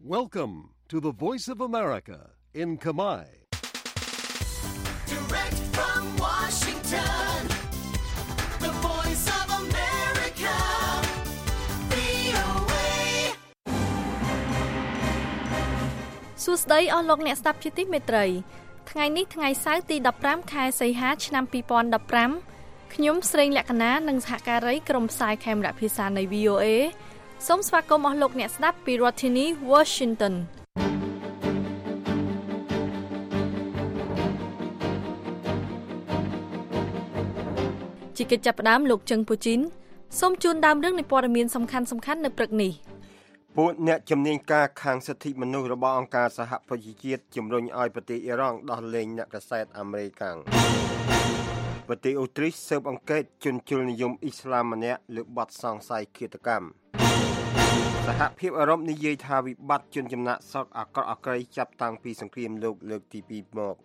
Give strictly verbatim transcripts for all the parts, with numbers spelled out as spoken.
Welcome to the Voice of America in Khmer. Direct from Washington, the Voice of America, វី អូ เอសួស្តីអស់លោកអ្នកស្ដាប់ជាទីមេត្រីថ្ងៃនេះថ្ងៃសៅរ៍ទីដប់ប្រាំខែសីហាឆ្នាំពីរពាន់ដប់ប្រាំខ្ញុំស្រីលក្ខណានិងសហការីក្រុមផ្សាយខេមរៈភាសានៃ វី អូ เอ សូមស្វាគមន៍អស់លោកអ្នកស្ដាប់ពីរដ្ឋធានី Washington ជាកិច្ចចាប់ផ្ដើមលោកជឹងពូជីនសូមជូនដើមរឿងនៃព័ត៌មានសំខាន់ៗនៅព្រឹកនេះពួកអ្នកជំនាញការខាងសិទ្ធិមនុស្សរបស់អង្គការសហប្រជាជាតិជំរុញឲ្យប្រទេសអ៊ីរ៉ង់ដោះលែងអ្នកកាសែតអាមេរិកប្រទេសអូទ្រីសស៊ើបអង្កេតជនជ្រុលនិយមអ៊ីស្លាមម្នាក់លើបទសង្ស័យឃាតកម្មសហភាពអឺរ៉ុបនិយាយថាវិបត្តិជនចំណាក់ស្រុកអាក្រក់អាក្រីចាប់តាំងពីសង្គ្រាមលោកលើកទីពីរមក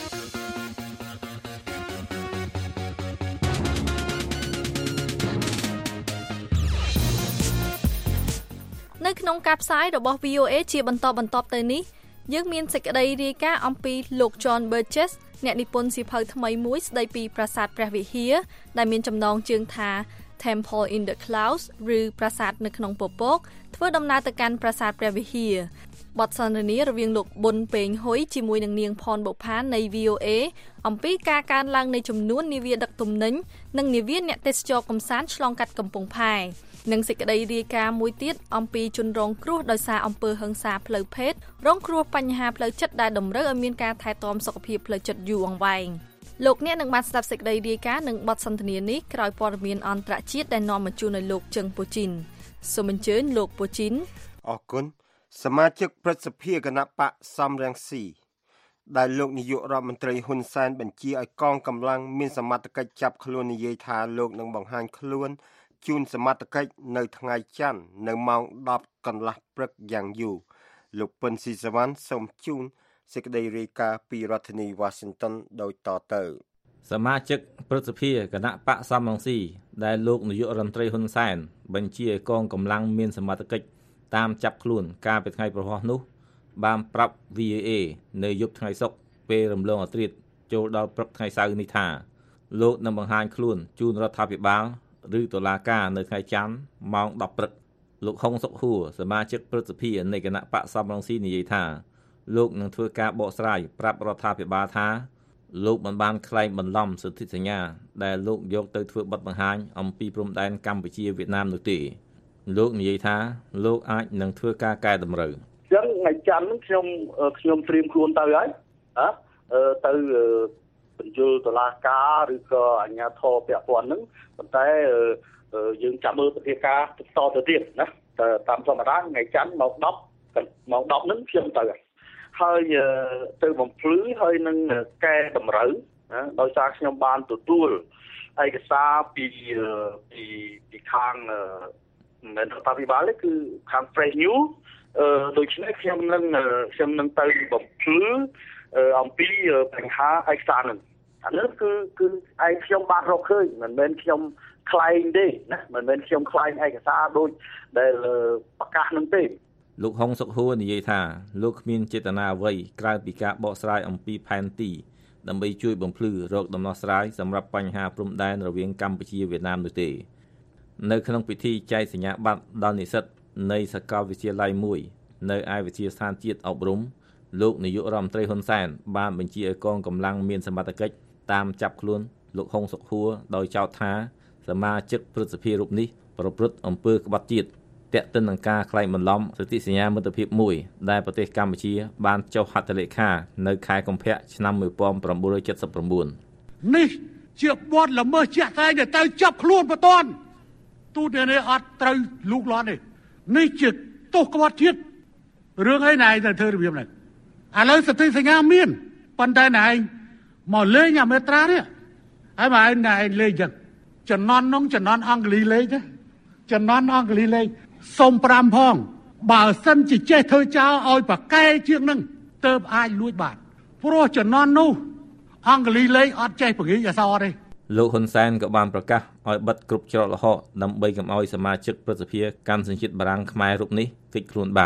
នៅក្នុងការផ្សាយរបស់ វី អូ เอ ជាបន្តបន្ទាប់ទៅនេះយើងមានសេចក្តីរាយការណ៍អំពីលោក John Burgess អ្នកនិពន្ធសៀវភៅថ្មីមួយស្តីពីប្រាសាទព្រះវិហារដែលមានចំណងជើងថា Temple in the Clouds ឬប្រាសាទនៅក្នុងពពកធ្វើដំណើរទៅកាន់ប្រាសាទព្រះវិហារបទសន្ទនារវាងលោកប៊ុនពេងហ៊ុយជាមួយនឹងនាងផនបុប្ផានៃ វី អូ เอ អំពីការកើនឡើងនៃចំនួននាវាដឹកទំនិញនិងនាវាអ្នកទេសចរកំសាន្តឆ្លងកាត់កំពង់ផែនិងសេចក្តីរាយការណ៍មួយទៀតអំពីជនរងគ្រោះដោយសារអំពើហិង្សាផ្លូវភេទរងគ្រោះបញ្ហាផ្លូវចិត្តដែលតម្រូវឲ្យមានការថែទាំសុខភាពផ្លូវចិត្តយូរអង្វែងលោកអ្នកនឹងបានស្ដាប់សេចក្តីរាយការណ៍និងបទសន្ទនានេះក្រោយព័ត៌មានអន្តរជាតិដែលនាំមកជូនឲ្យលោកជឹងពូជីនសូមអញ្ជើញលោកពូជីនអរគុណសមាជិកព្រឹទ្ធសភាគណៈបកសំរងស៊ីដែលលោកនាយករដ្ឋមន្ត្រីហ៊ុនសែនបញ្ជាឲ្យកងកម្លាំងមានសមត្ថកិច្ចចាប់ខ្លួននិយាយថាលោកនឹងបង្ហាញខ្លួនជូនសមត្ថកិច្ចនៅថ្ងៃច័ន្ទនៅម៉ោងដប់កន្លះព្រឹកយ៉ាងយូរលោកពិនស៊ីសវណ្ណសូមជូនសេចក្តីរាយការណ៍ពីរដ្ឋធានី Washington ដោយតទៅសមាជិកព្រឹទ្ធសភាគណៈបកសំរងស៊ីដែលលោកនាយករដ្ឋមន្ត្រីហ៊ុនសែនបញ្ជាឲ្យកងកម្លាំងមានសមត្ថកិច្ចតាមចាប់ខ្លួនកាលពីថ្ងៃប្រហោះនោះបានប្រាប់ វី អូ เอ នៅយប់ថ្ងៃសុក្រពេលរំលងអធ្រាត្រចូលដល់ព្រឹកថ្ងៃសៅរ៍នេះថាលោកនឹងបង្ហាញខ្លួនជូនរដ្ឋាភិបាលឬតុលាការនៅថ្ងៃច័ន្ទម៉ោងដប់ព្រឹកលោកហុងសុកហួរសមាជិកព្រឹទ្ធសភានៃគណៈបកសំរងស៊ីនិយាយថាលោកនឹងធ្វើការបកស្រាយប្រាប់រដ្ឋាភិបាលថាលោកមិនបានក្លែងបន្លំសន្ធិសញ្ញាដែលលោកយកទៅធ្វើបទបង្ហាញអំពីព្រំដែនកម្ពុជាវៀតណាមនោះទេលោកនិយាយថាលោកអាចនឹងធ្វើការកែតម្រូវអញ្ចឹងថ្ងៃច័ន្ទហ្នឹងខ្ញុំខ្ញុំត្រៀមខ្លួនទៅហើយណាទៅបញ្ជូលតុលាការឬក៏អាជ្ញាធរពាក់ព័ន្ធហ្នឹងប៉ុន្តែយើងចាំមើលពធាការបន្តទៅទៀតណាតាមធម្មតាថ្ងៃច័ន្ទម៉ោងដប់ម៉ោងដប់ហ្នឹងខ្ញុំទៅហើយទៅបំភ្លឺហើយនឹងកែតម្រូវណាដោយសារខ្ញុំបានទទួលឯកសារពីពីពីខាងមិនរដ្ឋាភិបាលទេគឺខាង Fresh News អឺដូច្នេះខ្ញុំនឹងខ្ញុំនឹងទៅបំភ្លឺអំពីបញ្ហាឯកសារហ្នឹងអានេះគឺគឺឯងខ្ញុំបានរកឃើញមិនមែនខ្ញុំខ្លែងទេណាមិនមែនខ្ញុំខ្លែងឯកសារដូចដែលប្រកាសហ្នឹងទេលោកហុងសុកហួរនិយាយថាលោកគ្មានចេតនាអ្វីក្រៅពីការបកស្រាយអំពីផែនទីដើម្បីជួយបំភ្លឺរកដំណោះស្រាយសម្រាប់បញ្ហាព្រំដែនរវាងកម្ពុជាវៀតណាមនោះទេនៅក្នុងពិធីចែកសញ្ញាបត្រដល់និស្សិតនៃសាកលវិទ្យាល័យមួយនៅឯវិទ្យាស្ថានជាតិអប់រំលោកនាយករដ្ឋមន្ត្រីហ៊ុនសែនបានបញ្ជាឲ្យកងកម្លាំងមានសមត្ថកិច្ចតាមចាប់ខ្លួនលោកហុងសុកហួរដោយចោទថាសមាជិកព្រឹទ្ធសភារូបនេះប្រព្រឹត្តអំពើក្បត់ជាតិទាក់ទិននឹងការក្លែងបន្លំសន្ធិសញ្ញាមិត្តភាពមួយដែលប្រទេសកម្ពុជាបានចុះហត្ថលេខានៅខែកុម្ភៈឆ្នាំmột nghìn chín trăm bảy mươi chín នេះជាបទល្មើសជាក់ស្ដែងដែលទៅចាប់ខ្លួនបតនទូទៅនេះអត់ត្រូវលូកលាន់ទេនេះជាទោសក្បត់ជាតិរឿងអីណែទៅធ្វើរបៀបនេះឥឡូវសន្ធិសញ្ញាមានប៉ុន្តែណែមកលេងអាមេត្រានេះហើយមកណែលេងចឹងចំណន់នោះចំណន់អង់គ្លីលេងទេចំណន់អង់គ្លីលេងសុំប្រាំផងបើសិនជាចេះធ្វើចោលឲ្យប្រកែជាងនឹងទៅអាចលួចបានព្រោះចំណន់នោះអង់គ្លីលេងអត់ចេះពង្រីកអក្សរទេលោកហ៊ុនសែនក៏បានប្រកាសឲ្យបិទគ្រប់ច្រកល្ហកដើម្បីកុំឲ្យសមាជិកព្រឹទ្ធសភាកម្មសញ្ជាតិបារាំងខ្មែររូបនេះគេចខ្លួនបាន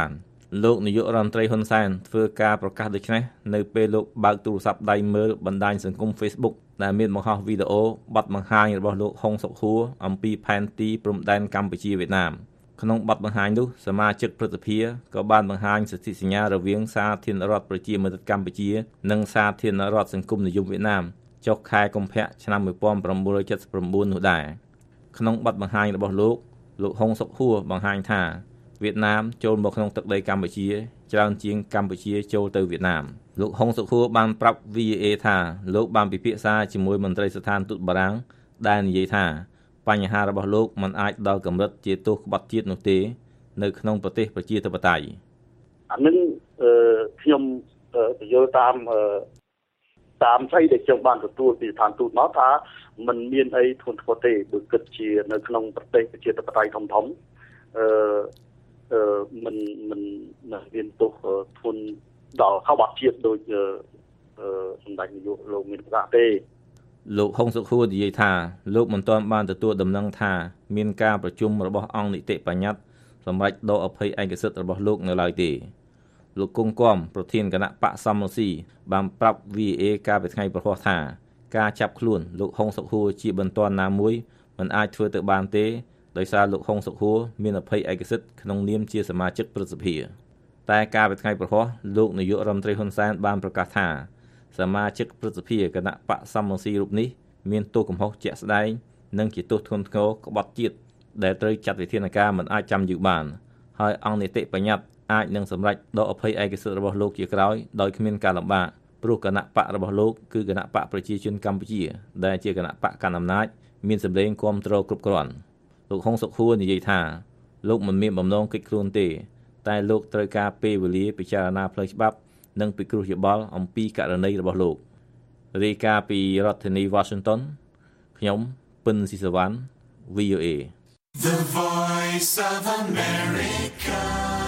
លោកនាយករដ្ឋមន្ត្រីហ៊ុនសែនធ្វើការប្រកាសដូចនេះនៅពេលលោកបើកទូរស័ព្ទដៃមើលបណ្ដាញសង្គម Facebook ដែលមានបង្ហោះវីដេអូបទបង្ហាញរបស់លោកហុងសុកហួរអំពីផែនទីព្រំដែនកម្ពុជាវៀតណាមក្នុងបទបង្ហាញនោះសមាជិកព្រឹទ្ធសភាក៏បានបង្ហាញសន្ធិសញ្ញារវាងសាធារណរដ្ឋប្រជាមានិតកម្ពុជានិងសាធារណរដ្ឋសង្គមនិយមវៀតណាមចុះខែកុម្ភៈឆ្នាំnineteen seventy-nineនោះដែរក្នុងបទបង្ហាញរបស់លោកលោកហុងសុកហួរបង្ហាញថាវៀតណាមចូលមកក្នុងទឹកដីកម្ពុជាច្រើនជាងកម្ពុជាចូលទៅវៀតណាមលោកហុងសុកហួរបានប្រាប់ V O A ថាលោកបានពិភាក្សាជាមួយមន្ត្រីស្ថានទូតបារាំងដែលនិយាយថាបញ្ហារបស់លោកមិនអាចដល់កម្រិតជាទោសក្បត់ជាតិនោះទេនៅក្នុងប្រទេសប្រជាធិបតេយ្យអានឹងខ្ញុំទៅយល់តាមតាមស្អីដែលខ្ញុំបានទទួលពីស្ថានទូតមកថាมันមានអីធ្ងន់ធ្ងរទេបើគិតជានៅក្នុងប្រទេសប្រជាធិបតេយ្យធំធំអឺអឺมันมันមានទោសធ្ងន់ដល់ក្បត់ជាតិដោយអឺសម្ដេចនាយកលោកមានប្រកាសទេលោកហុងសុខួរនិយាយថាលោកមិនទាន់បានទទួលដំណឹងថាមានការប្រជុំរបស់អង្គនីតិបញ្ញត្តិសម្រាប់ដកអភ័យឯកសិទ្ធិរបស់លោកនៅឡើយទេលោកគង់គំប្រធានគណៈបកសំរងស៊ីបានប្រាប់ V O A កាលពីថ្ងៃប្រហោះថាការចាប់ខ្លួនលោកហុងសុខួរជាបន្ទាន់ណាមួយមិនអាចធ្វើទៅបានទេដោយសារលោកហុងសុខួរមានអភ័យឯកសិទ្ធិក្នុងនាមជាសមាជិកព្រឹទ្ធសភាតែកាលពីថ្ងៃប្រហោះលោកនាយករដ្ឋមន្ត្រីហ៊ុនសែនបានប្រកាសថាសមាជិកព្រឹទ្ធសភាគណៈបកសំរងស៊ីរូបនេះមានទោសកំហុសជាក់ស្ដែងនិងជាទោសធ្ងន់ធ្ងរក្បត់ជាតិដែលត្រូវចាត់វិធានការមិនអាចចាំយូរបានហើយអង្គនីតិបញ្ញត្តិអាចនឹងសម្រេចដកអភ័យឯកសិទ្ធិរបស់លោកជាក្រោយដោយគ្មានការលំបាកព្រោះគណៈបករបស់លោកគឺគណៈបកប្រជាជនកម្ពុជាដែលជាគណៈបកកណ្ដាលអំណាចមានសម្លេងគាំទ្រគ្រប់គ្រាន់លោកហុងសុខួរនិយាយថាលោកមិនមានបំណងគេចខ្លួនទេតែលោកត្រូវការពេលវេលាពិចារណាផ្លូវច្បាប់និងពិគ្រោះយោបល់អំពីករណីរបស់លោករាយការណ៍ពីរដ្ឋធានី Washington ខ្ញុំពិនស៊ីសវណ្ណ V O A The Voice of America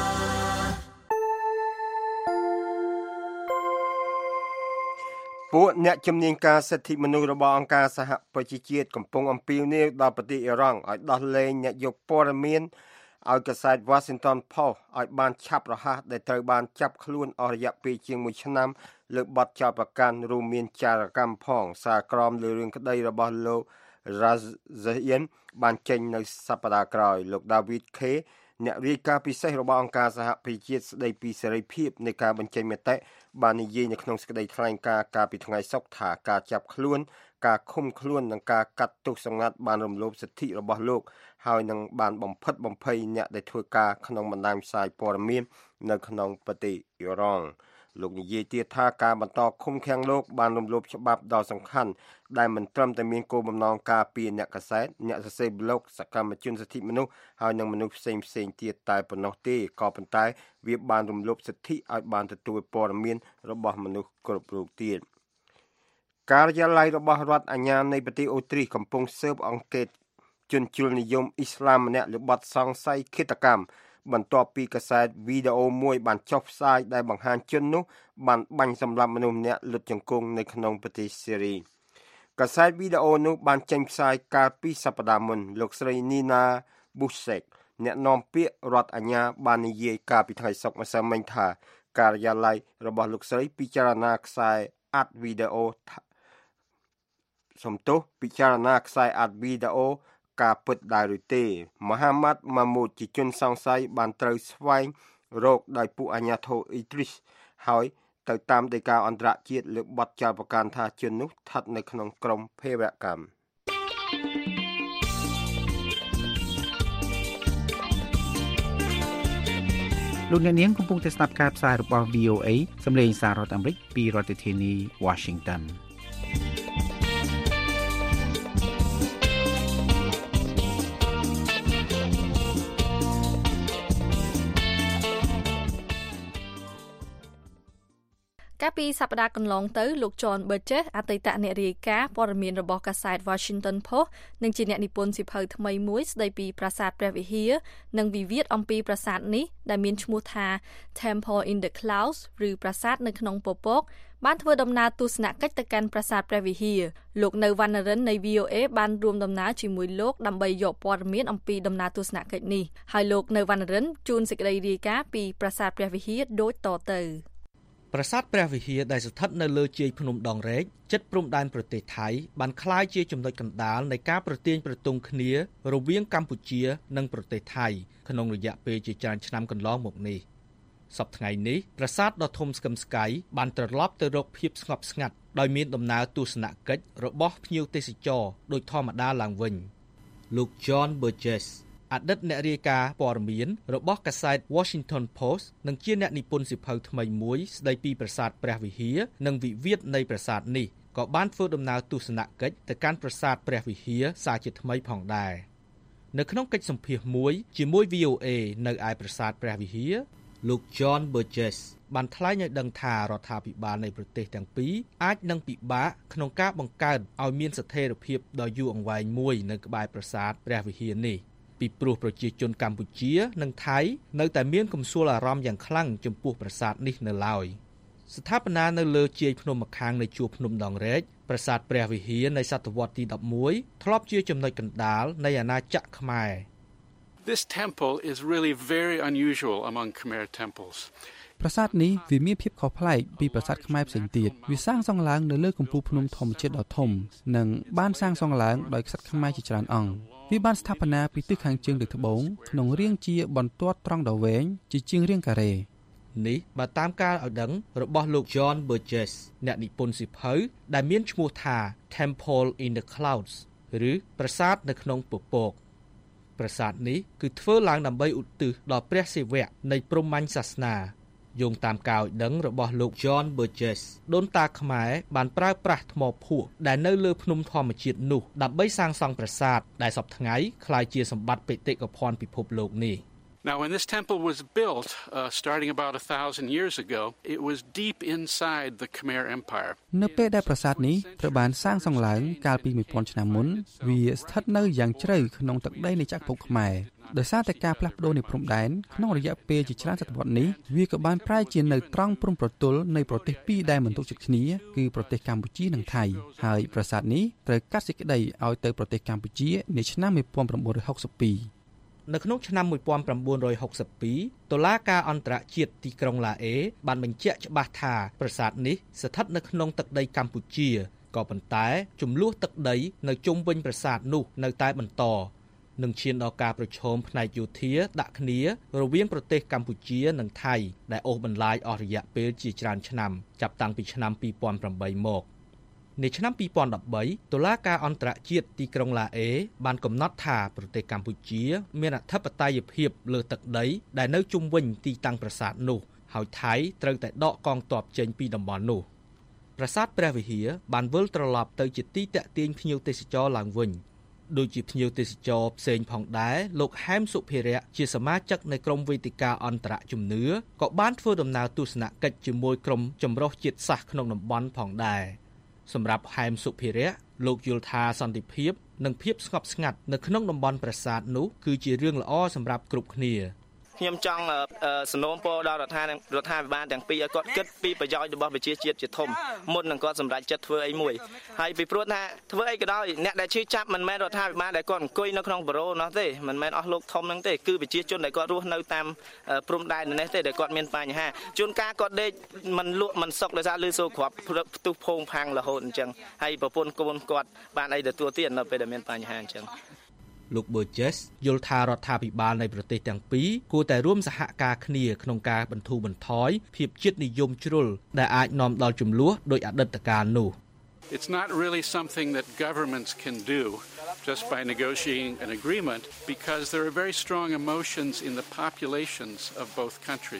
ពួកអ្នកជំនាញការសិទ្ធិមនុស្សរបស់អង្គការសហប្រជាជាតិកំពុងអំពាវនាវដល់ប្រទេសអ៊ីរ៉ង់ឲ្យដោះលែងអ្នកយកព័ត៌មានឲ្យកាសែត Washington Post ឲ្យបានឆាប់រហ័សដែលត្រូវបានចាប់ខ្លួនអស់រយៈពេលជាងមួយឆ្នាំលើបទចោទប្រកាន់រួមមានចារកម្មផងសារក្រមលើរឿងក្តីរបស់លោក Razian បានចេញនៅសប្តាហ៍ក្រោយលោក David K អ្នករាយការណ៍ពិសេសរបស់អង្គការសហប្រជាជាតិស្តីពីសេរីភាពនៃការបញ្ចេញមតិបាននិយាយនៅក្នុងសេចក្តីថ្លែងការណ៍កាលពីថ្ងៃសុក្រថាការចាប់ខ្លួនការឃុំខ្លួននិងការកាត់ទោសសម្ងាត់បានរំលោភសិទ្ធិរបស់លោកហើយនឹងបានបំផិតបំភ័យអ្នកដែលធ្វើការក្នុងបណ្ដាញផ្សាយព័ត៌មាននៅក្នុងប្រទេសអ៊ីរ៉ង់លោកនិយាយទៀតថាការបន្តឃុំឃាំងលោកបានរំលោភច្បាប់ដ៏សំខាន់ដែលមិនត្រឹមតែមានគោលបំណងការពារអ្នកកាសែតអ្នកសរសេរប្លុកសកម្មជនសិទ្ធិមនុស្សហើយនិងមនុស្សផ្សេងផ្សេងទៀតតែប៉ុណ្ណោះទេក៏ប៉ុន្តែវាបានរំលោភសិទ្ធិឲ្យបានទទួលព័ត៌មានរបស់មនុស្សគ្រប់រូបទៀតការិយាល័យរបស់រដ្ឋអាជ្ញានៃប្រទេសអូទ្រីសកំពុងស៊ើបអង្កេតជនជ្រុលនិយមអ៊ីស្លាមម្នាក់លើបទសង្ស័យឃាតកម្មបន្ទាប់ពីកាសែតវីដេអូមួយបានចុះផ្សាយដែលបង្ហាញជននោះបានបាញ់សម្លាប់មនុស្សម្នាក់លុតជង្គង់នៅក្នុងប្រទេសសេរីកាសែតវីដេអូនោះបានចេញផ្សាយកាលពីសប្តាហ៍មុនលោកស្រី Nina Bushek អ្នកនាំពាក្យរដ្ឋអាជ្ញាបាននិយាយកាលពីថ្ងៃសុក្រម្សិលមិញថាការិយាល័យរបស់លោកស្រីពិចារណាខ្សែអាត់វីដេអូសំទោសពិចារណាខ្សែអាត់វីដេអូការពិតដែរឬទេមហាម៉ាត់ម៉ាមូតជាជនសង្ស័យបានត្រូវស្វែងរកដោយពួកអាជ្ញាធរអ៊ីទ្រីសហើយទៅតាមដីកាអន្តរជាតិលើបទចោទប្រកាន់ថាជននោះស្ថិតនៅក្នុងក្រុមភេរវកម្មលោកអ្នកនាងកំពុងតែស្ដាប់ការផ្សាយរបស់ V O A សម្លេងសាររដ្ឋអាមេរិកពីរដ្ឋធានី Washington កាលពីសប្តាហ៍កន្លងទៅលោក John Burgess អតីតអ្នករាយការណ៍ព័ត៌មានរបស់កាសែត Washington Post និងជាអ្នកនិពន្ធសៀវភៅថ្មីមួយស្ដីពីប្រាសាទព្រះវិហារនិងវិវាទអំពីប្រាសាទនេះដែលមានឈ្មោះថា Temple in the Clouds ឬប្រាសាទនៅក្នុងពពកបានធ្វើដំណើរទស្សនកិច្ចទៅកាន់ប្រាសាទព្រះវិហារលោកនៅវណ្ណរិននៃ V O A បានរួមដំណើរជាមួយលោកដើម្បីយកព័ត៌មានអំពីដំណើរទស្សនកិច្ចនេះហើយលោកនៅវណ្ណរិនជូនសេចក្តីរាយការណ៍ពីប្រាសាទព្រះវិហារដូចតទៅប្រាសាទព្រះវិហារដែលស្ថិតនៅលើជាយភ្នំដងរែកជិតព្រំដែនប្រទេសថៃបានក្លាយជាចំណុចកណ្ដាលនៃការប្រទាញប្រទង់គ្នារវាងកម្ពុជានិងប្រទេសថៃក្នុងរយៈពេលជាច្រើនឆ្នាំកន្លងមកនេះសប្តាហ៍ថ្ងៃនេះប្រាសាទដ៏ធំស្កឹមស្កៃបានត្រឡប់ទៅរកភាពស្ងប់ស្ងាត់ដោយមានដំណើរទស្សនកិច្ចរបស់ភ្ញៀវទេសចរដូចធម្មតាឡើងវិញលោក John Burgess អតីតអ្នករាយការណ៍ព័ត៌មានរបស់កាសែត Washington Post និងជាអ្នកនិពន្ធសៀវភៅថ្មីមួយស្ដីពីប្រាសាទព្រះវិហារនិងវិវាទនៃប្រាសាទនេះក៏បានធ្វើដំណើរទស្សនកិច្ចទៅកាន់ប្រាសាទព្រះវិហារសាជាថ្មីផងដែរនៅក្នុងកិច្ចសម្ភាសន៍មួយជាមួយ V O A នៅឯប្រាសាទព្រះវិហារលោក John Burgess បានថ្លែងឲ្យដឹងថារដ្ឋាភិបាលនៃប្រទេសទាំងពីរអាចនឹងពិបាកក្នុងការបង្កើតឲ្យមានស្ថិរភាពដ៏យូរអង្វែងមួយនៅក្បែរប្រាសាទព្រះវិហារនេះពីព្រោះប្រជាជនកម្ពុជានិងថៃនៅតែមានកំសួលអារម្មណ៍យ៉ាងខ្លាំងចំពោះប្រាសាទនេះនៅឡើយស្ថាបនានៅលើជាយភ្នំម្ខាងនៃជួរភ្នំដងរែកប្រាសាទព្រះវិហារនៃសតវត្សទីដប់មួយធ្លាប់ជាចំណុចកណ្ដាលនៃអាណាចក្រខ្មែរ This temple is really very unusual among Khmer temples. ប្រាសាទនេះវាមានភាពខុសប្លែកពីប្រាសាទខ្មែរផ្សេងទៀតវាសាងសង់ឡើងនៅលើកំពូលភ្នំធម្មជាតិដ៏ធំនិងបានសាងសង់ឡើងដោយក្សត្រខ្មែរជាច្រើនអង្គវាបានស្ថាបនាពីទិសខាងជើងលើត្បូងក្នុងរាងជាបន្ទាត់ត្រង់ដ៏វែងជាជាងរាងការ៉េនេះបើតាមការឲ្យដឹងរបស់លោក John Burgess អ្នកនិពន្ធសៀវភៅដែលមានឈ្មោះថា Temple in the Clouds ឬប្រាសាទនៅក្នុងពពកប្រាសាទនេះគឺធ្វើឡើងដើម្បីឧទ្ទិសដល់ព្រះសិវៈនៃព្រហ្មញ្ញសាសនាយោងតាមការឲ្យដឹងរបស់លោក John Burgess ដូនតាខ្មែរបានប្រើប្រាស់ថ្មភក់ដែលនៅលើភ្នំធម្មជាតិនោះដើម្បីសាងសង់ប្រាសាទដែលសពថ្ងៃក្លាយជាសម្បត្តិបេតិកភណ្ឌពិភពលោកនេះ Now, when this temple was built, uh, starting about a thousand years ago, it was deep inside the Khmer Empire. នៅពេលដែលប្រាសាទនេះត្រូវបានសាងសង់ឡើងកាលពីមួយពាន់ឆ្នាំមុនវាស្ថិតនៅយ៉ាងជ្រៅក្នុងទឹកដីនៃចក្រភពខ្មែរដោយសារតែការផ្លាស់ប្ដូរនៃព្រំដែនក្នុងរយៈពេលជាច្រើនសតវត្សរ៍នេះវាក៏បានប្រែជានៅត្រង់ព្រំប្រទល់នៃប្រទេសពីរដែលមិនទុកចិត្តគ្នាគឺប្រទេសកម្ពុជានិងថៃហើយប្រាសាទនេះត្រូវកាត់សេចក្តីឲ្យទៅប្រទេសកម្ពុជានាឆ្នាំmột nghìn chín trăm sáu mươi hai នៅក្នុងឆ្នាំmột nghìn chín trăm sáu mươi haiតុលាការអន្តរជាតិទីក្រុងឡាអេបានបញ្ជាក់ច្បាស់ថាប្រាសាទនេះស្ថិតនៅក្នុងទឹកដីកម្ពុជាក៏ប៉ុន្តែចំនួនទឹកដីនៅជុំវិញប្រាសាទនោះនៅតែបន្តនឹងឈានដល់ការប្រឈមផ្នែកយោធាដាក់គ្នារវាងប្រទេសកម្ពុជានិងថៃដែលអូសបន្លាយអស់រយៈពេលជាច្រើនឆ្នាំចាប់តាំងពីឆ្នាំtwo thousand eightមកនៅឆ្នាំtwo thousand thirteenតុលាការអន្តរជាតិទីក្រុងឡាអេបានកំណត់ថាប្រទេសកម្ពុជាមានអធិបតេយ្យភាពលើទឹកដីដែលនៅជុំវិញទីតាំងប្រាសាទនោះហើយថៃត្រូវតែដកកងទ័ពចេញពីតំបន់នោះប្រាសាទព្រះវិហារបានវិលត្រឡប់ទៅជាទីតាក់ទាញភ្ញៀវទេសចរឡើងវិញដូចជាភ្ញៀវទេសចរផ្សេងផងដែរលោកហែមសុភិរៈជាសមាជិកនៃក្រុមវេទិកាអន្តរជំនឿក៏បានធ្វើដំណើរទស្សនកិច្ចជាមួយក្រុមចម្រុះជាតិសាសន៍ក្នុងតំបន់ផងដែរសម្រាប់ហែមសុភិរៈលោកយល់ថាសន្តិភាពនិងភាពស្ងប់ស្ងាត់នៅក្នុងតំបន់ប្រាសាទនោះគឺជារឿងល្អសម្រាប់គ្រប់គ្នាខ្ញុំចង់សនំពរដល់រដ្ឋាភិបាលរដ្ឋាភិបាលទាំងពីរឲ្យគាត់គិតពីប្រយោជន៍របស់ប្រជាជាតិជាធំមុននឹងគាត់សម្រេចចិត្តធ្វើអីមួយហើយពីព្រោះថាធ្វើអីក៏ដោយអ្នកដែលឈឺចាប់មិនមែនរដ្ឋាភិបាលដែលគាត់អង្គុយនៅក្នុងបូរ៉ូនោះទេមិនមែនអស់លោកធំហ្នឹងទេគឺប្រជាជនដែលគាត់រស់នៅតាមព្រំដែននេះទេដែលគាត់មានបញ្ហាជួនកាលគាត់ដេកមិនលក់មិនសុខដោយសារលឺសូរគ្រាប់ផ្ទុះភងផាំងរហូតអញ្ចឹងហើយប្រពន្ធកូនគាត់បានអីទទួលទៀតនៅពេលដែលមានបញ្ហាអញ្ចឹងលោក Burgess យល់ថារដ្ឋាភិបាលនៃប្រទេសទាំងពីរគួរតែរួមសហការគ្នាក្នុងការបន្ធូរបន្ថយភាពជាតិនិយមជ្រុលដែលអាចនាំដល់ជម្លោះដោយអតីតកាលនោះ It's not really something that governments can do just by negotiating an agreement because there are very strong emotions in the populations of both countries.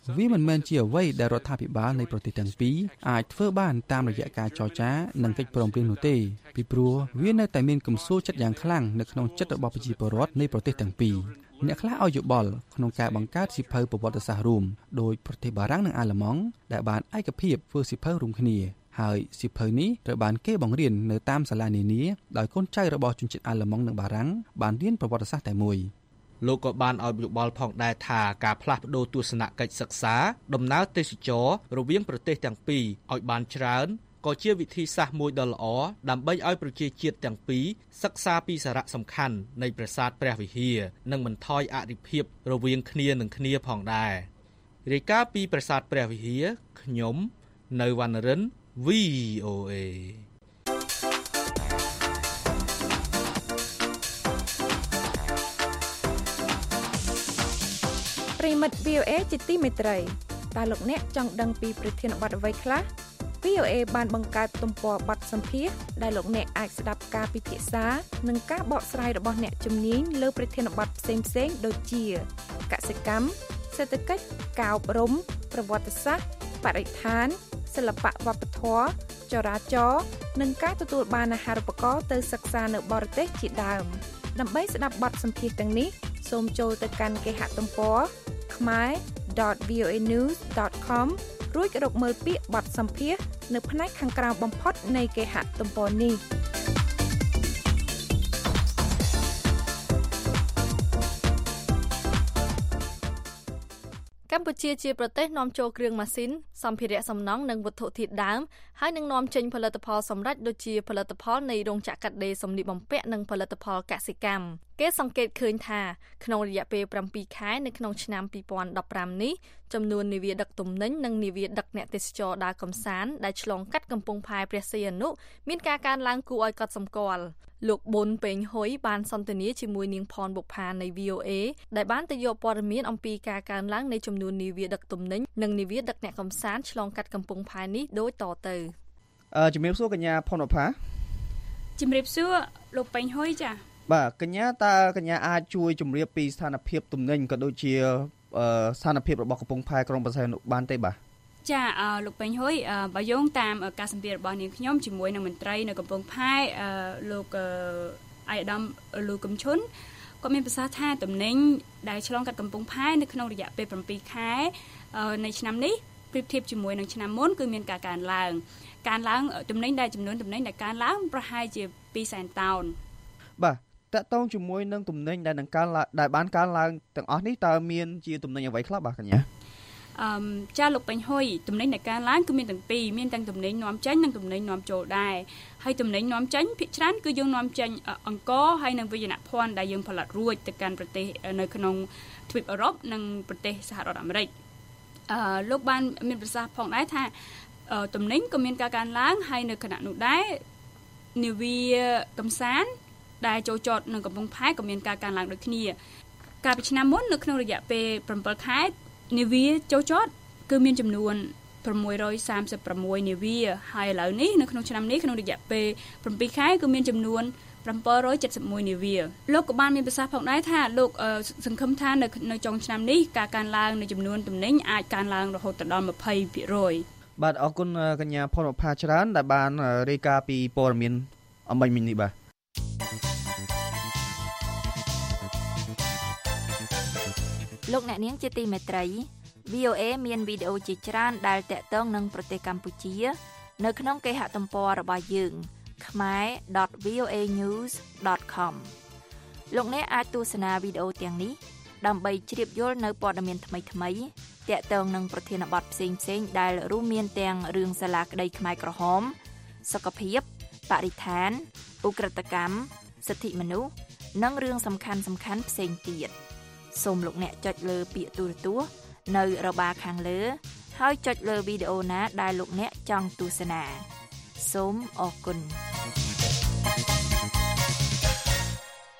វាមិនមែនជាអ្វីដែលរដ្ឋាភិបាលនៃប្រទេសទាំងពីរអាចធ្វើបានតាមរយៈការចរចានិងកិច្ចព្រមព្រៀងនោះទេពីព្រោះវានៅតែមានគំសូចិត្តយ៉ាងខ្លាំងនៅក្នុងចិត្តរបស់ប្រជាពលរដ្ឋនៃប្រទេសទាំងពីរអ្នកខ្លះឲ្យយោបល់ក្នុងការបង្កើតសៀវភៅប្រវត្តិសាស្ត្ររួមដោយប្រទេសបារាំងនិងអាល្លឺម៉ង់ដែលបានឯកភាពធ្វើសៀវភៅរួមគ្នាហើយសៀវភៅនេះត្រូវបានគេបង្រៀននៅតាមសាលានានាដោយកូនចៅរបស់ជនជាតិអាល្លឺម៉ង់និងបារាំងបានរៀនប្រវត្តិសាស្ត្រតែមួយលោកក៏បានឲ្យយោបល់ផងដែរថាការផ្លាស់ប្តូរទស្សនកិច្ចសិក្សាដំណើរទេសចររវាងប្រទេសទាំងពីរឲ្យបានច្រើនក៏ជាវិធីសាស្ត្រមួយដ៏ល្អដើម្បីឲ្យប្រជាជាតិទាំងពីរសិក្សាពីសារៈសំខាន់នៃប្រាសាទព្រះវិហារនិងបន្ថយអរិភាពរវាងគ្នានឹងគ្នាផងដែររាយការណ៍ពីប្រាសាទព្រះវិហារខ្ញុំនៅវណ្ណរិន វី អូ เอប្រិមិត្ត វី អូ เอ ជាទីមេត្រីតើលោកអ្នកចង់ដឹងពីប្រធានបទអ្វីខ្លះ វី អូ เอ បានបង្កើតទំព័របទសម្ភាសន៍ដែលលោកអ្នកអាចស្ដាប់ការពិភាក្សានិងការបកស្រាយរបស់អ្នកជំនាញលើប្រធានបទផ្សេងៗដូចជាកសិកម្មសេដ្ឋកិច្ចការអប់រំប្រវត្តិសាស្ត្របរិស្ថានសិល្បៈវប្បធម៌ចរាចរណ៍និងការទទួលបានអាហារូបករណ៍ទៅសិក្សានៅបរទេសជាដើមដើម្បីស្ដាប់បទសម្ភាសន៍ទាំងនេះសូមចូលទៅកាន់គេហទំព័រ khmer dot v o a news dot com រួចរកមើលពាក្យបទសម្ភាសន៍នៅផ្នែកខាងក្រៅបំផុតនៃគេហទំព័រនេះកម្ពុជាជាប្រទេសនាំចូលគ្រឿងម៉ាស៊ីនសម្ភារៈសំណង់និងវត្ថុធាតុដើមហើយនឹងនាំចេញផលិតផលសម្រេចដូចជាផលិតផលនៃរោងចក្រកាត់ដេរសម្លៀកបំពាក់និងផលិតផលកសិកម្មគេសង្កេតឃើញថាក្នុងរយៈពេល7ខែនៅក្នុងឆ្នាំtwo thousand fifteenនេះចំនួននាវាដឹកទំនិញនិងនាវាដឹកអ្នកទេសចរដើរកម្សាន្តដែលឆ្លងកាត់កំពង់ផែព្រះសីហនុមានការកើនឡើងគួរឲ្យកត់សម្គាល់លោកប៊ុនពេញហ៊ុយបានសន្ទនាជាមួយនាងផនបុប្ផានៃ វី អូ เอ ដែលបានទៅយកព័ត៌មានអំពីការកើនឡើងនៃចំនួននាវាដឹកទំនិញនិងនាវាដឹកអ្នកកម្សាន្តឆ្លងកាត់កំពង់ផែនេះដូចតទៅអឺជំរាបសួរកញ្ញាផនបុប្ផាជំរាបសួរលោកពេញហ៊ុយចា៎បាទកញ្ញាតើកញ្ញាអាចជួយជម្រាបពីស្ថានភាពទំនិញក៏ដូចជាស្ថានភាពរបស់កំពង់ផែក្រុងព្រះសីហនុបានទេបាទចាអឺលោកពេញហ៊ុយបើយោងតាមការសម្ភាសរបស់នាងខ្ញុំជាមួយនឹងមន្ត្រីនៅកំពង់ផែលោកអាយដាមលោកកំឈុនគាត់មានប្រសាសន៍ថាទំនិញដែលឆ្លងកាត់កំពង់ផែនៅក្នុងរយៈពេល7ខែនៃឆ្នាំនេះប្រៀបធៀបជាមួយនឹងឆ្នាំមុនគឺមានការកើនឡើងកើនឡើងទំនិញដែលចំនួនទំនិញដែលកើនឡើងប្រហែលជាtwoសែនតោនបាទតកតងជាមួយនឹងទំនិញដែលនឹងកើនឡើងដែលបានកើនឡើងទាំងអស់នេះតើមានជាទំនិញអ្វីខ្លះបាទកញ្ញាអឺចាលោកពេញហ៊ុយទំនិញដែលកើនឡើងគឺមានទាំងពីរមានទាំងទំនិញនាំចេញនិងទំនិញនាំចូលដែរហើយទំនិញនាំចេញភាគច្រើនគឺយើងនាំចេញអង្គរហើយនិងវិញ្ញាណភ័ណ្ឌដែលយើងផលិតរួចទៅកាន់ប្រទេសនៅក្នុងទ្វីបអឺរ៉ុបនិងប្រទេសសហរដ្ឋអាមេរិកអឺលោកបានមានប្រសាសន៍ផងដែរថាទំនិញក៏មានការកើនឡើងហើយនៅខណៈនោះដែរនាវាកំសាន្តដែលចូលចតនៅកំពង់ផែក៏មានការកើនឡើងដូចគ្នាកាលពីឆ្នាំមុននៅក្នុងរយៈពេល7ខែនាវាចូលចតគឺមានចំនួនsix hundred thirty-sixនាវាហើយឥឡូវនេះនៅក្នុងឆ្នាំនេះក្នុងរយៈពេល7ខែគឺមានចំនួនseven hundred seventy-oneនាវាលោកក៏បានមានប្រសាសន៍ផងដែរថាលោកសង្ឃឹមថានៅនៅចុងឆ្នាំនេះការកើនឡើងនៃចំនួនទំនិញអាចកើនឡើងរហូតដល់twenty percent បាទអរគុណកញ្ញាផនបុប្ផាច្រើនដែលបានរាយការណ៍ពីព័ត៌មានអំបញ្ញមិញនេះបាទលោកអ្នកនាងជាទីមេត្រី វី អូ เอ មានវីដេអូជាច្រើនដែលតាក់ទងនឹងប្រទេសកម្ពុជានៅក្នុងគេហទំព័ររបស់យើង khmer dot v o a news dot com លោកអ្នកអាចទស្សនាវីដេអូទាំងនេះដើម្បីជ្រាបយល់នៅព័ត៌មានថ្មីៗតាក់ទងនឹងប្រធានបទផ្សេងៗដែលរួមមានទាំងរឿងសាលាក្តីខ្មែរក្រហមសុខភាពបរិស្ថានឧក្រិដ្ឋកម្មសិទ្ធិមនុស្សនិងរឿងសំខាន់ៗផ្សេងទៀតសូមលោកអ្នកចុចលើពាក្យទូរទស្សន៍នៅរបារខាងលើហើយចុចលើវីដេអូណាដែលលោកអ្នកចង់ទស្សនាសូមអរគុណ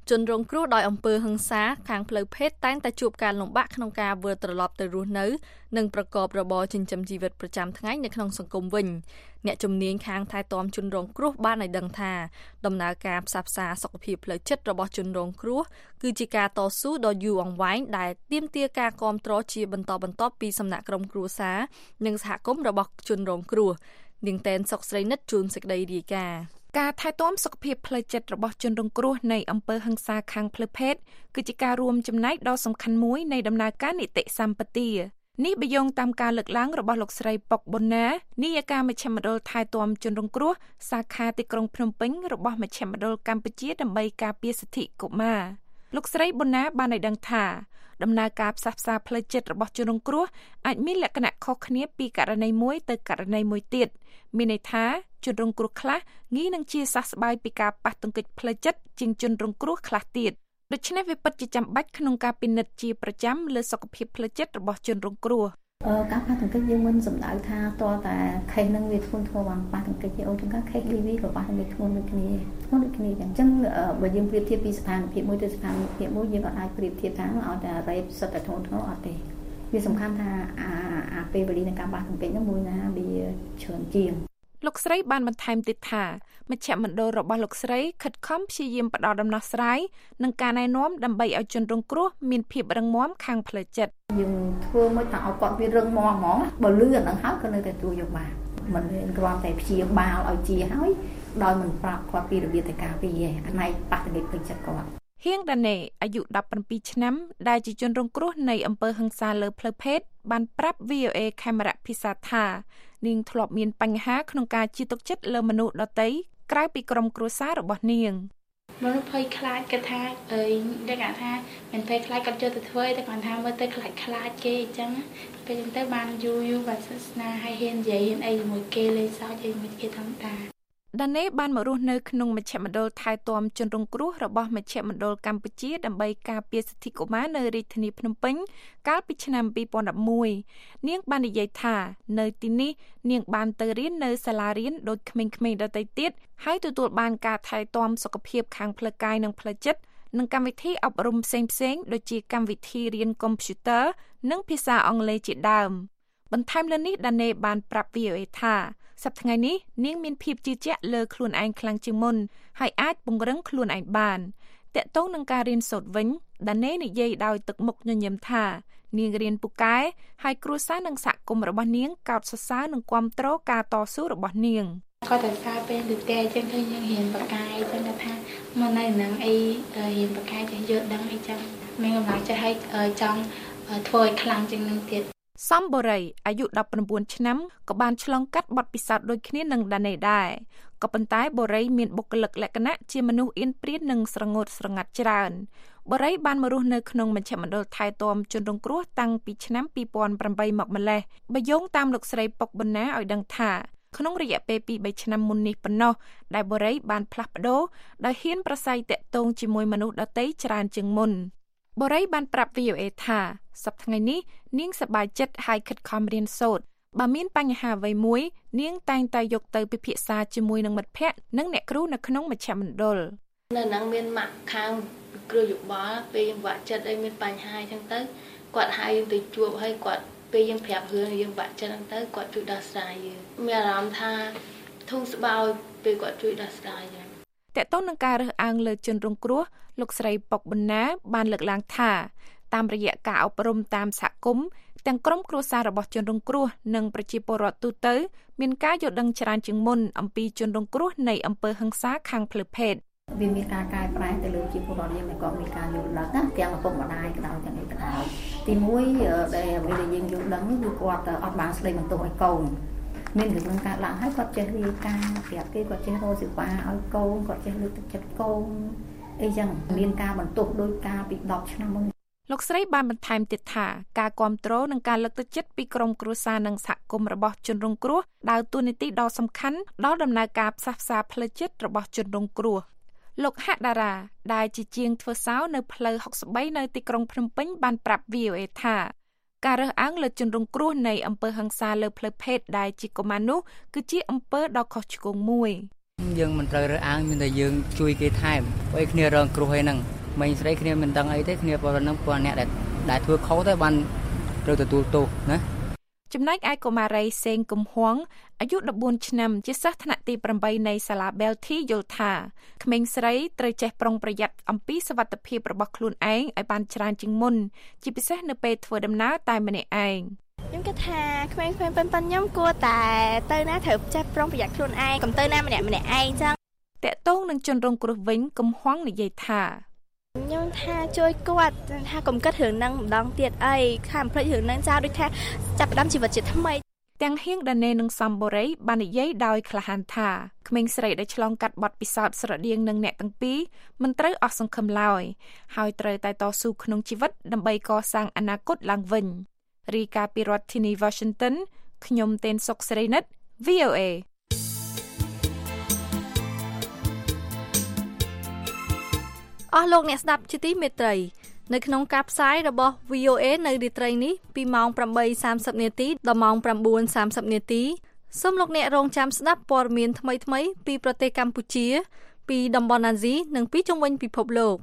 ជនរងគ្រោះដោយអំពើហិង្សាខាងផ្លូវភេទតែងតែជួបការលំបាកក្នុងការវិលត្រឡប់ទៅរស់នៅនិងប្រកបរបរចិញ្ចឹមជីវិតប្រចាំថ្ងៃនៅក្នុងសង្គមវិញអ្នកជំនាញខាងថែទាំជនរងគ្រោះបានឲ្យដឹងថាដំណើរការផ្សះផ្សាសុខភាពផ្លូវចិត្តរបស់ជនរងគ្រោះគឺជាការតស៊ូដ៏យូរអង្វែងដែលទាមទារការគាំទ្រជាបន្តបន្ទាប់ពីសំណាក់ក្រុមគ្រួសារនិងសហគមន៍របស់ជនរងគ្រោះនាងតែនសុកស្រីនិតជួនសេចក្តីរាយការណ៍ការថែទាំសុខភាពផ្លូវចិត្តរបស់ជនរងគ្រោះនៃអំពើហិង្សាខាងផ្លូវភេទគឺជាការរួមចំណែកដ៏សំខាន់មួយនៃដំណើរការនីតិសម្បទានេះបញ្យងតាមការលើកឡើងរបស់លោកស្រីប៉ុកប៊ុនណានាយិកាមជ្ឈមណ្ឌលថែទាំជនរងគ្រោះសាខាទីក្រុងភ្នំពេញរបស់មជ្ឈមណ្ឌលកម្ពុជាដើម្បីការពារសិទ្ធិកុមារលោកស្រីប៊ុនណាបានឲ្យដឹងថាដំណើរការផ្សះផ្សាផ្លូវចិត្តរបស់ជនរងគ្រោះអាចមានលក្ខណៈខុសគ្នាពីករណីមួយទៅករណីមួយទៀតមានន័យថាជនរងគ្រោះខ្លះងាយនឹងជាសះស្បើយពីការប៉ះទង្គិចផ្លូវចិត្តជាងជនរងគ្រោះខ្លះទៀតដូច្នេះវាពិតជាចាំបាច់ក្នុងការពិនិត្យជាប្រចាំលើសុខភាពផ្លូវចិត្តរបស់ជនរងគ្រោះអឺការប៉ះទង្គិចយើងមិនសំដៅថាតើតែខេសនឹងវាធ្ងន់ធ្ងរបានប៉ះទង្គិចទេអូនចឹងខេសលីវីក៏ប៉ះទង្គិចធ្ងន់ដូចគ្នាធ្ងន់ដូចគ្នាចឹងអញ្ចឹងបើយើងប្រៀបធៀបពីស្ថានភាពមួយទៅស្ថានភាពមួយយើងអាចប្រៀបធៀបថាឲ្យតែរ៉េបសិតតែធ្ងន់ធ្ងរអត់ទេវាសំខាន់ថាអាអាពេលវេលានៃការប៉ះទង្គិចហ្នឹងមួយណាវាច្រើនជាងលោកស្រីបានបន្ថែមទៀតថាមជ្ឈមណ្ឌលរបស់លោកស្រីខិតខំព្យាយាមផ្ដល់ដំណោះស្រាយនិងការណែនាំដើម្បីឲ្យជនរងគ្រោះមានភាពរឹងមាំខាងផ្លូវចិត្តយើងធ្វើមកថាឲ្យគាត់វារឹងមាំហ្មងបើលឺអាហ្នឹងហើយក៏នៅតែទួយកបានមិនមានគ្រាន់តែព្យាបាលឲ្យជាហើយដោយមិនប្រាប់គាត់ពីរបៀបនៃការពារអាណៃប៉ះទង្គិចផ្លូវចិត្តគាត់ហៀងដាណេអាយុដប់ប្រាំពីរឆ្នាំដែលជាជនរងគ្រោះនៃអំពើហិង្សាលើផ្លូវភេទបានប្រាប់ វី អូ អេ ខេមរៈភិសាថានាងធ្លាប់មានបញ្ហាក្នុងការជឿទុកចិត្តលើមនុស្សដទៃក្រៅពីក្រុមគ្រួសាររបស់នាងមនុស្សភ័យខ្លាចគាត់ថាអីដែលគាត់ថាមិនភ័យខ្លាចគាត់ចូលទៅធ្វើតែគាត់ថាមើលទៅខ្លាចខ្លាចគេអញ្ចឹងពេលអញ្ចឹងទៅបានយូរយូរបាទសាសនាឲ្យហ៊ាននិយាយហ៊ានអីជាមួយគេលេងសើចអីជាមួយគេធម្មតាដាណេបានមករស់នៅក្នុងមជ្ឈមណ្ឌលថែទាំជនរងគ្រោះរបស់មជ្ឈមណ្ឌលកម្ពុជាដើម្បីការពារសិទ្ធិកុមារនៅរាជធានីភ្នំពេញកាលពីឆ្នាំពីរពាន់ដប់មួយនាងបាននិយាយថានៅទីនេះនាងបានទៅរៀននៅសាលារៀនដូចក្មេងៗដទៃទៀតហើយទទួលបានការថែទាំសុខភាពខាងផ្លូវកាយនិងផ្លូវចិត្តនិងកម្មវិធីអប់រំផ្សេងៗដូចជាកម្មវិធីរៀនកុំព្យូទ័រនិងភាសាអង់គ្លេសជាដើមបន្ថែមលើនេះដាណេបានប្រាប់ វី អូ អេ ថាសប្តាហ៍ថ្ងៃនេះនាងមានភាពជឿជាក់លើខ្លួនឯងខ្លាំងជាងមុនហើយអាចពង្រឹងខ្លួនឯងបានតាក់ទងនឹងការរៀនសូត្រវិញដាណេនិយាយដោយទឹកមុខញញឹមថានាងរៀនពូកែហើយគ្រួសារនិងសហគមន៍របស់នាងកោតសរសើរនិងគាំទ្រការតស៊ូរបស់នាងគាត់តែសារពេលទៅផ្ទះអញ្ចឹងឃើញយើងរៀនបកាយអញ្ចឹងថាមកនៅនឹងអីរៀនបកាយចេះយល់ដឹងអីចឹងមានកម្លាំងចិត្តឲ្យចង់ធ្វើឲ្យខ្លាំងជាងនឹងទៀតសំបូរីអាយុដប់ប្រាំបួនឆ្នាំក៏បានឆ្លងកាត់បទពិសោធន៍ដូចគ្នានឹងដាណេដែរក៏ប៉ុន្តែបូរីមានបុគ្គលិកលក្ខណៈជាមនុស្សអៀនព្រាននិងស្រងូតស្រងាត់ច្រើនបូរីបានមករស់នៅក្នុងមជ្ឈមណ្ឌលថែទាំជនរងគ្រោះតាំងពីឆ្នាំពីរពាន់ប្រាំបីមកម្លេះបើយោងតាមលោកស្រីប៉ុកប៊ុនណាឲ្យដឹងថាក្នុងរយៈពេលពីរបីឆ្នាំមុននេះប៉ុណ្ណោះដែលបូរីបានផ្លាស់ប្ដូរដោយហ៊ានប្រស័យតាក់ទងជាមួយមនុស្សដទៃច្រើនជាងមុនបូរីបានប្រាប់ វី អូ អេ ថាសប្តាហ៍ថ្ងៃនេះនាងសប្បាយចិត្តហើយខិតខំរៀនសូត្របើមានបញ្ហាអ្វីមួយនាងតែងតែយកទៅពិភាក្សាជាមួយនឹងមិត្តភ័ក្តិនិងអ្នកគ្រូនៅក្នុងមជ្ឈមណ្ឌលនៅនឹងមានម៉ាក់ខាងគ្រូយោបល់ពេលយើងបាក់ចិត្តអីមានបញ្ហាអញ្ចឹងទៅគាត់ហៅយើងទៅជួបហើយគាត់ពេលយើងប្រាប់រឿងយើងបាក់ចិត្តហ្នឹងទៅគាត់ជួយដោះស្រាយយើងមានអារម្មណ៍ថាធូរស្បើយពេលគាត់ជួយដោះស្រាយយើងតើតើនឹងការរើសអើងលើជនរងគ្រោះលោកស្រីប៉ុកប៊ុនណាបានលើកឡើងថាតាមរយៈការអប់រំតាមសហគមន៍ទាំងក្រុមគ្រួសាររបស់ជនរងគ្រោះនិងប្រជាពលរដ្ឋទូទៅមានការយល់ដឹងច្រើនជាងមុនអំពីជនរងគ្រោះនៃអំពើហិង្សាខាងផ្លូវភេទវាមានការកែប្រែទៅលើជីវពលរដ្ឋយើងដែលគាត់មានការយល់ដឹងណាទាំងឪពុកម្ដាយក៏ដោយទាំងអីក៏ដោយទីមួយដែលអ្វីដែលយើងយល់ដឹងគឺគាត់អត់បានស្ដីបន្ទោសឲ្យកូនមានរឿងនឹងកើតឡើងហើយគាត់ចេះរៀបការប្រាប់គេគាត់ចេះរកសេវាឲ្យកូនគាត់ចេះលើកទឹកចិត្តកូនអីចឹងមានការបន្ទោសដោយការពីដប់ឆ្នាំមុនលោកស្រីបានបន្ថែមទៀតថាការគាំទ្រនិងការលើកទឹកចិត្តពីក្រុមគ្រួសារនិងសហគមន៍របស់ជនរងគ្រោះដើរតួនាទីដ៏សំខាន់ដល់ដំណើរការផ្សះផ្សាផ្លូវចិត្តរបស់ជនរងគ្រោះលោកហដារ៉ាដែលជាជាងធ្វើសោនៅផ្លូវហុកស្បីនៅទីក្រុងភ្នំពេញបានប្រាប់ វី អូ អេ ថាការរើសអើងលើជនរងគ្រោះនៃអំពើហិង្សាលើផ្លូវភេទដែលជាកុមារនោះគឺជាអំពើដ៏ខុសឆ្គងមួយយើងមិនត្រូវរើសអើងមានតែយើងជួយគេថែមបើគ្នារងគ្រោះឯហ្នឹងមិនស្រីគ្នាមិនដឹងអីទេគ្នាប៉ុណ្ណឹងពួកអ្នកដែលដែលធ្វើខុសទៅបានត្រូវទទួលទោសណាចំណែកឯកុមារីសេងកំហួងអាយុដប់បួនឆ្នាំជាសិស្សថ្នាក់ទីប្រាំនៃសាលា Belty យល់ថាក្មេងស្រីត្រូវចេះប្រុងប្រយ័ត្នអំពីសុវត្ថិភាពរបស់ខ្លួនឯងឲ្យបានច្រើនជាងមុនជាពិសេសនៅពេលធ្វើដំណើរតែម្នាក់ឯងខ្ញុំគិតថាក្មេងៗប៉ុនប៉ុនខ្ញុំគួរតែទៅណាត្រូវចេះប្រុងប្រយ័ត្នខ្លួនឯងកុំទៅណាម្នាក់ម្នាក់ឯងចឹងតាក់ទងនឹងជនរងគ្រោះវិញកំហួងនិយាយថាខ្ញុំថាជួយគាត់ថាកុំគិតរឿងហ្នឹងម្ដងទៀតអីខាំភ្លេចរឿងហ្នឹងចោលដូចថាចាប់ផ្ដើមជីវិតជាថ្មីទាំងហៀងដាណេនិងសំបូរីបាននិយាយដោយក្លាហានថាក្មេងស្រីដែលឆ្លងកាត់បទពិសោធន៍ស្រដៀងនឹងអ្នកទាំងពីរមិនត្រូវអស់សង្ឃឹមឡើយហើយត្រូវតែតស៊ូក្នុងជីវិតដើម្បីកសាងអនាគតឡើងវិញរីកាពីរដ្ឋធានី Washington ខ្ញុំទេនសុកសេរីនិត វី អូ เอអស់លោកអ្នកស្ដាប់ជាទីមេត្រីនៅក្នុងការផ្សាយរបស់ វី អូ เอ នៅរាត្រីនេះពីម៉ោង ប្រាំបីសាមសិប នាទីដល់ម៉ោង ប្រាំបួនសាមសិប នាទីសូមលោកអ្នករងចាំស្ដាប់ព័ត៌មានថ្មីៗពីប្រទេសកម្ពុជាពីតំបន់អាស៊ីនិងពីជុំវិញពិភពលោក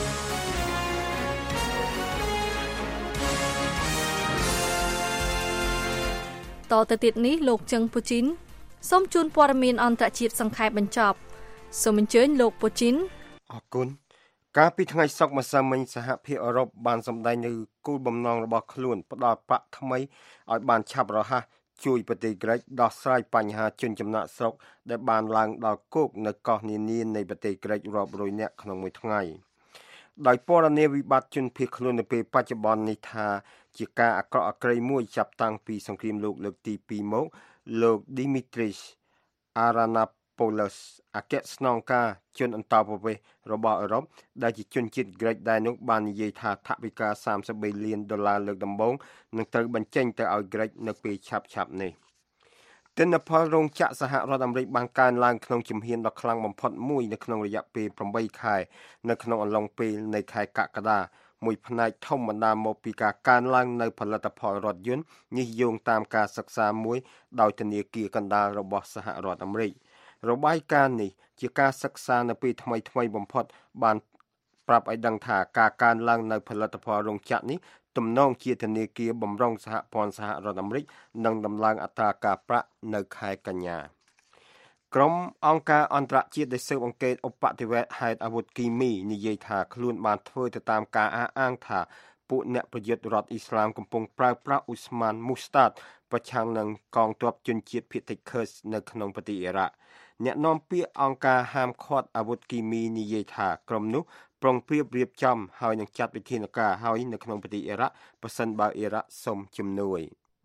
តទៅទៀតនេះលោកជឹងពូជីនសូមជូនព័ត៌មានអន្តរជាតិសង្ខេបបញ្ចប់សូមអញ្ជើញលោកពូជីនអរគុណកាលពីថ្ងៃសុក្រម្សិលមិញសហភាពអឺរ៉ុបបានសម្ដែងនៅគោលបំណងរបស់ខ្លួនផ្ដល់ប្រាក់ថ្មីឲ្យបានឆាប់រហ័សជួយប្រទេសក្រិចដោះស្រាយបញ្ហាជនចំណាក់ស្រុកដែលបានឡើងដល់គោកនៅកោះនានានៃប្រទេសក្រិចរាប់រយនាក់ក្នុងមួយថ្ងៃដោយពណ៌នាវិបត្តិជនភៀសខ្លួននៅពេលបច្ចុប្បន្ននេះថាជាការអាក្រក់អាក្រៃមួយចាប់តាំងពីសង្គ្រាមលោកលើកទីពីរមកលោក Dimitris Aranopoulos អគ្គស្នងការជនអន្តោប្រវេសន៍របស់អឺរ៉ុបដែលជាជនជាតិក្រិចដែលនោះបាននិយាយថាថវិកាសាមសិបបីលានដុល្លារលើកដំបូងនឹងត្រូវបញ្ចេញទៅឲ្យក្រិចនៅពេលឆាប់ៗនេះទិន្នផលរោងចក្រសហរដ្ឋអាមេរិកបានកើនឡើងក្នុងជំហានដ៏ខ្លាំងបំផុតមួយនៅក្នុងរយៈពេលប្រាំបីខែនៅក្នុងអំឡុងពេលនៃខែកក្កដាមួយផ្នែកធំបណ្ដាលមកពីការកើនឡើងនៅផលិតផលរថយន្តនេះយោងតាមការសិក្សាមួយដោយធនាគារកណ្ដាលរបស់សហរដ្ឋអាមេរិករបាយការណ៍នេះជាការសិក្សានៅពេលថ្មីថ្មីបំផុតបានប្រាប់ឲ្យដឹងថាការកើនឡើងនៅផលិតផលរោងចក្រនេះទំនងជាធនាគារបម្រុងសហព័ន្ធសហរដ្ឋអាមេរិកនឹងដំឡើងអត្រាការប្រាក់នៅខែកញ្ញាក្រុមអង្គការអន្តរជាតិដែលស៊ើបអង្កេតឧបទ្ទវហេតុអាវុធគីមីនិយាយថាខ្លួនបានធ្វើទៅតាមការអះអាងថាពួកអ្នកប្រយុទ្ធរដ្ឋអ៊ីស្លាមកំពុងប្រើប្រាស់អ៊ូស្មានមូស្តាតប្រឆាំងនឹងកងទ័ពជនជាតិភៀតតិច Kurd នៅក្នុងប្រទេសអ៊ីរ៉ាក់អ្នកនាំពាក្យអង្គការហាមឃាត់អាវុធគីមីនិយាយថាក្រុមនោះប្រុងប្រៀបរៀបចំហើយនឹងចាត់វិធានការហើយនៅក្នុងប្រទេសអ៊ីរ៉ាក់ប្រសិនបើអ៊ីរ៉ាក់សុំជំនួយ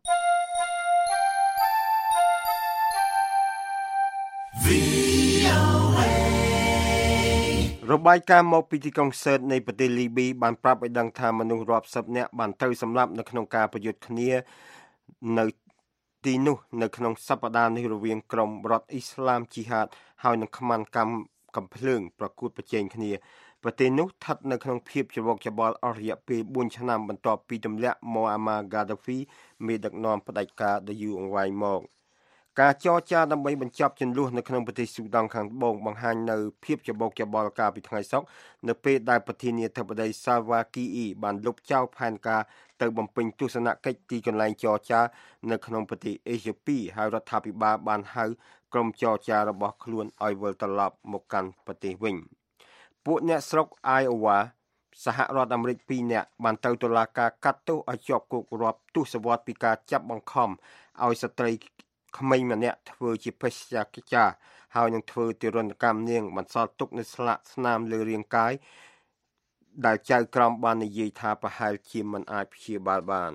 របាយការណ៍មកពីទីក្រុងសឺតនៃប្រទេសលីប៊ីបានប្រាប់ឲ្យដឹងថាមនុស្សរាប់សិបនាក់បានត្រូវសម្លាប់នៅក្នុងការប្រយុទ្ធគ្នានៅទីនោះនៅក្នុងសប្តាហ៍នេះរវាងក្រុមរដ្ឋអ៊ីស្លាមជីហាតហើយនឹងខ្មាំងកម្មកំភ្លើងប្រកួតប្រជែងគ្នាប្រទេសនោះស្ថិតនៅក្នុងភាពច្របូកច្របល់អស់រយៈពេលបួនឆ្នាំបន្ទាប់ពីទម្លាក់ម៉ូអាម៉ាហ្គាដាហ្វីមេដឹកនាំផ្ដាច់ការដ៏យូរអង្វែងមកការចរចាដើម្បីបញ្ចប់ជម្លោះនៅក្នុងប្រទេសស៊ូដង់ខាងត្បូងបង្ហាញនៅភាពច្របូកច្របល់កាលពីថ្ងៃសុក្រនៅពេលដែលប្រធានាធិបតីសាល់វ៉ាគីអ៊ីបានលុបចោលផែនការទៅបំពេញទស្សនកិច្ចទីកន្លែងចរចានៅក្នុងប្រទេសអេត្យូពីហើយរដ្ឋាភិបាលបានហៅក្រុមចរចារបស់ខ្លួនឲ្យវិលត្រឡប់មកកាន់ប្រទេសវិញពួកអ្នកស្រុក Iowa សហរដ្ឋអាមេរិកពីរនាក់បានទៅតុលាការកាត់ទោសឲ្យជាប់គុករាប់ទសវត្សរ៍ពីការចាប់បង្ខំឲ្យស្ត្រីក្មេងម្នាក់ធ្វើជាបេសកចាហើយនឹងធ្វើទារុណកម្មនាងបន្សល់ទុកនៅស្លាកស្នាមលើរាងកាយដែលចៅក្រមបាននិយាយថាប្រហែលជាមិនអាចព្យាបាលបាន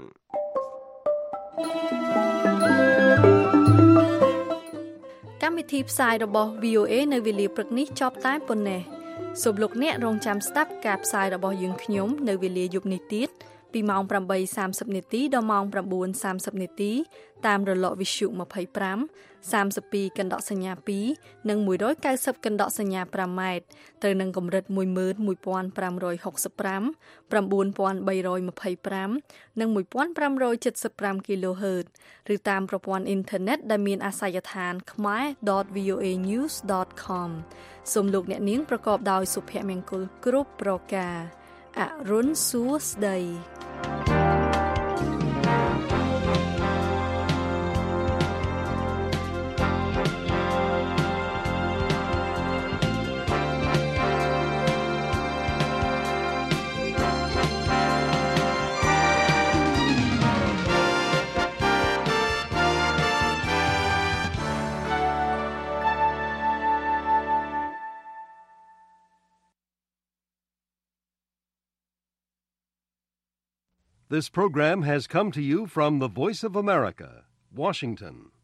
កម្មវិធីផ្សាយរបស់ វី អូ เอ នៅវេលាព្រឹកនេះចប់តែប៉ុណ្ណេះសូមលោកអ្នករងចាំស្ដាប់ការផ្សាយរបស់យើងខ្ញុំនៅវេលាយប់នេះទៀតពីម៉ោង ប្រាំបីសាមសិប នាទីដល់ម៉ោង ប្រាំបួនសាមសិប នាទីតាមរលកវិទ្យុ ยี่สิบห้า สามสิบ កណ្ដកសញ្ញាពីរនិងមួយរយเก้าสิบកណ្ដកសញ្ញាห้าម៉ែត្រត្រូវនឹងកម្រិតmột một năm sáu five 9325 និងmột five seven five គីឡូហឺត ឬតាមប្រព័ន្ធអ៊ីនធឺណិតដែលមានអាសយដ្ឋាន khmae dot v o a news dot com សូមលោកអ្នកនាងប្រកបដោយសុភមង្គលគ្រប់ប្រការអរុនសួស្តី This program has come to you from the Voice of America, Washington.